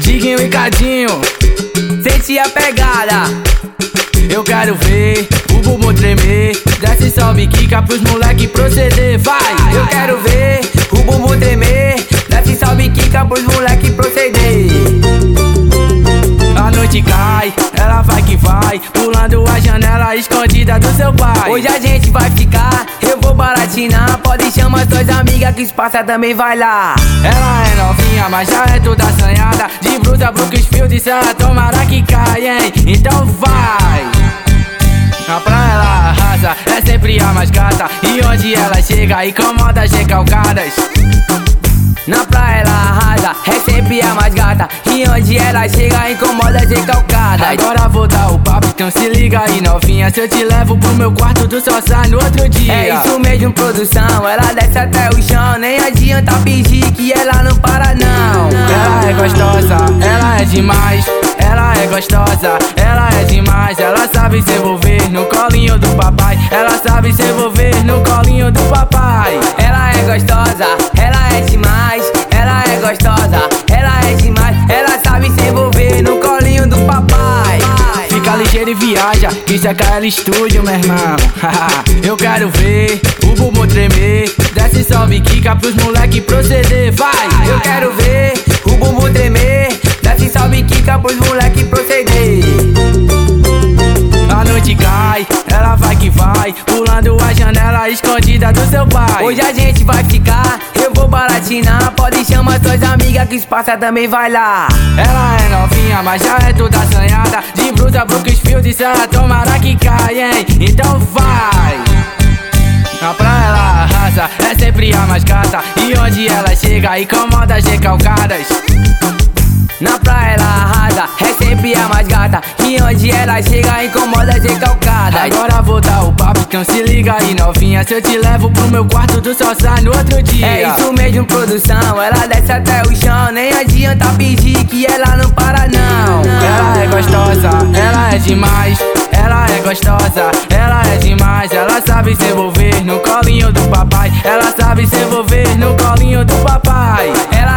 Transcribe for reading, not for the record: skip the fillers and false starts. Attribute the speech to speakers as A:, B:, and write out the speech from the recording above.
A: Diguinho e Cadinho, sente a pegada. Eu quero ver o bumbum tremer, desce, sobe, quica pros moleque proceder. Vai! Eu quero ver o bumbum tremer, desce, sobe, quica pros moleque proceder. A noite cai, ela vai que vai, pulando a janela escondida do seu pai. Hoje a gente vai ficar, eu vou baratinar. Pode chamar suas amigas que espaça também vai lá. Ela é novinha, mas já é toda assanhada, de blusa, Brooklyn, Field e Serra, tomara que cai, hein? Então vai! Na praia ela arrasa, é sempre a mais gata, e onde ela chega incomoda as recalcadas. Na praia ela arrasa, é sempre a mais gata, e onde ela chega incomoda as recalcadas. Agora vou dar o papo, então se liga aí novinha, se eu te levo pro meu quarto, tu só sai no outro dia. É isso mesmo, produção, ela desce até o chão, nem adianta pedir que ela não para não. Ela é gostosa, ela é demais, ela é gostosa, ela é demais. Ela sabe se envolver no colinho do papai, ela sabe se envolver no colinho do papai. Ela é gostosa, ela é demais, ela é gostosa, ela é demais. Ela sabe se envolver no colinho do papai. Fica ligeiro e viaja, que isso é KL Studio, meu irmão. Eu quero ver o bumbum tremer, desce, sobe, quica pros moleque proceder. Vai! Eu quero ver o bumbum tremer, desce, sobe, quica pros moleque proceder. A noite cai, ela vai que vai, pulando a janela escondida do seu pai. Hoje a gente vai ficar, eu vou baratinar. Pode chamar suas amigas que espaça também vai lá. Ela é novinha, mas já é toda assanhada, de blusa, Brooklyn, Field e Serra, tomara que cai, hein? Então vai! Na praia ela arrasa, é sempre a mais gata, e onde ela chega incomoda as recalcadas. Na praia ela arrasa, é sempre a mais gata, e onde ela chega incomoda as recalcadas. Agora vou dar o papo, então se liga aí novinha, se eu te levo pro meu quarto, tu só sai no outro dia. É isso mesmo, produção, ela desce até o chão, nem adianta pedir que ela não para não. Ela é gostosa, ela é demais, ela é gostosa, ela é demais. Ela sabe se envolver no colinho do papai, ela sabe se envolver no colinho do papai. Ela